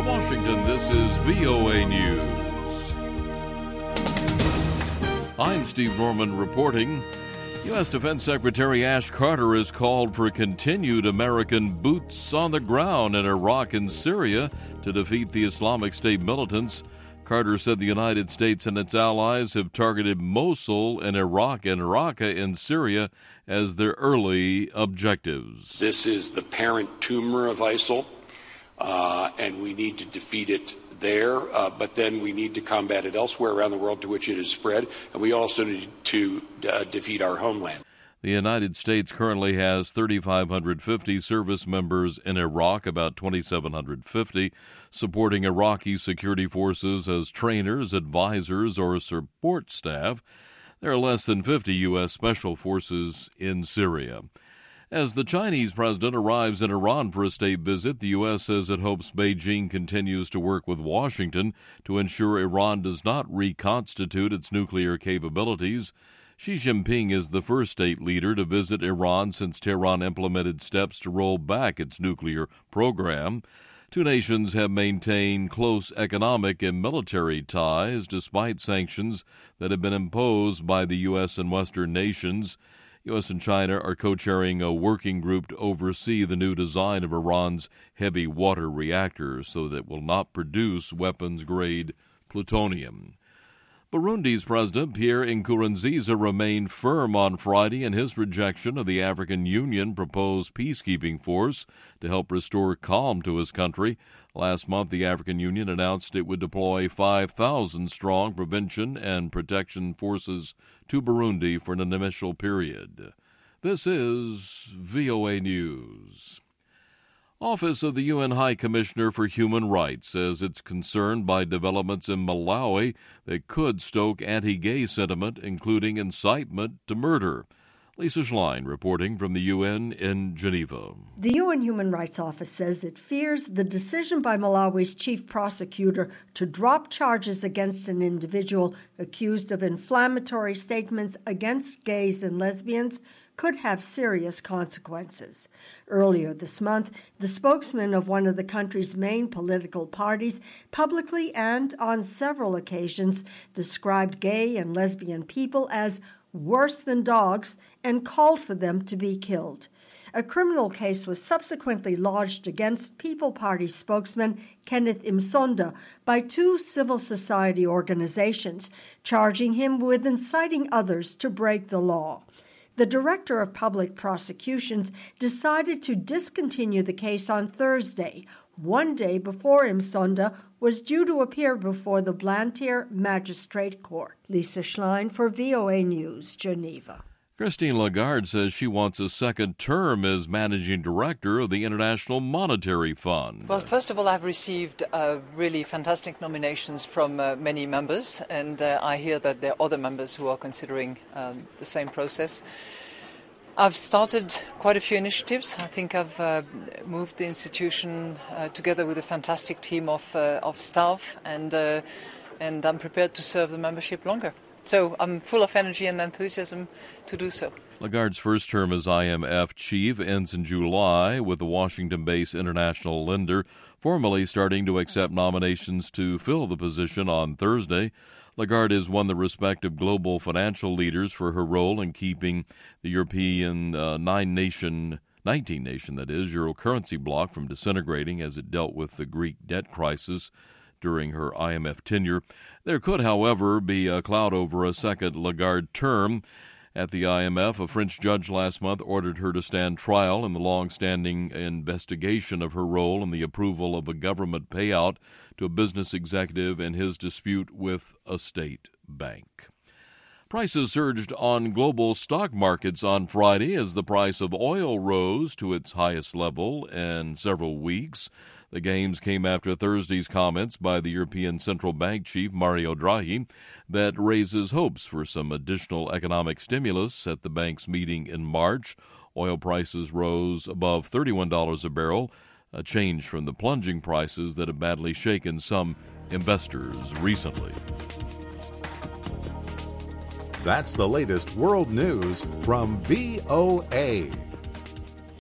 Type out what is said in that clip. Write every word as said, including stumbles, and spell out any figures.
Washington, this is V O A News. I'm Steve Norman reporting. U S. Defense Secretary Ash Carter has called for continued American boots on the ground in Iraq and Syria to defeat the Islamic State militants. Carter said the United States and its allies have targeted Mosul in Iraq and Raqqa in Syria as their early objectives. This is the parent tumor of ISIL, uh, and we need to defeat it there, uh, but then we need to combat it elsewhere around the world to which it has spread, and we also need to uh, defeat our homeland. The United States currently has three thousand five hundred fifty service members in Iraq, about two thousand seven hundred fifty, supporting Iraqi security forces as trainers, advisors, or support staff. There are less than fifty U S special forces in Syria. As the Chinese president arrives in Iran for a state visit, the U S says it hopes Beijing continues to work with Washington to ensure Iran does not reconstitute its nuclear capabilities. Xi Jinping is the first state leader to visit Iran since Tehran implemented steps to roll back its nuclear program. Two nations have maintained close economic and military ties despite sanctions that have been imposed by the U S and Western nations. U S and China are co-chairing a working group to oversee the new design of Iran's heavy water reactors so that it will not produce weapons-grade plutonium. Burundi's President Pierre Nkurunziza remained firm on Friday in his rejection of the African Union proposed peacekeeping force to help restore calm to his country. Last month, the African Union announced it would deploy five thousand strong prevention and protection forces to Burundi for an initial period. This is V O A News. Office of the U N High Commissioner for Human Rights says it's concerned by developments in Malawi that could stoke anti-gay sentiment, including incitement to murder. Lisa Schlein reporting from the U N in Geneva. The U N Human Rights Office says it fears the decision by Malawi's chief prosecutor to drop charges against an individual accused of inflammatory statements against gays and lesbians could have serious consequences. Earlier this month, the spokesman of one of the country's main political parties publicly and on several occasions described gay and lesbian people as worse than dogs and called for them to be killed. A criminal case was subsequently lodged against People Party spokesman Kenneth Imsonda by two civil society organizations, charging him with inciting others to break the law. The Director of Public Prosecutions decided to discontinue the case on Thursday, one day before Imsonda was due to appear before the Blantyre Magistrate Court. Lisa Schlein for V O A News, Geneva. Christine Lagarde says she wants a second term as managing director of the International Monetary Fund. Well, first of all, I've received uh, really fantastic nominations from uh, many members, and uh, I hear that there are other members who are considering um, the same process. I've started quite a few initiatives. I think I've uh, moved the institution uh, together with a fantastic team of, uh, of staff, and, uh, and I'm prepared to serve the membership longer. So I'm full of energy and enthusiasm to do so. Lagarde's first term as I M F chief ends in July, with the Washington-based international lender formally starting to accept nominations to fill the position on Thursday. Lagarde has won the respect of global financial leaders for her role in keeping the European uh, nine-nation, nineteen-nation, that is, euro currency bloc from disintegrating as it dealt with the Greek debt crisis during her I M F tenure. There could, however, be a cloud over a second Lagarde term. At the I M F, a French judge last month ordered her to stand trial in the long-standing investigation of her role in the approval of a government payout to a business executive in his dispute with a state bank. Prices surged on global stock markets on Friday as the price of oil rose to its highest level in several weeks. The gains came after Thursday's comments by the European Central Bank chief Mario Draghi that raises hopes for some additional economic stimulus at the bank's meeting in March. Oil prices rose above thirty-one dollars a barrel, a change from the plunging prices that have badly shaken some investors recently. That's the latest world news from V O A.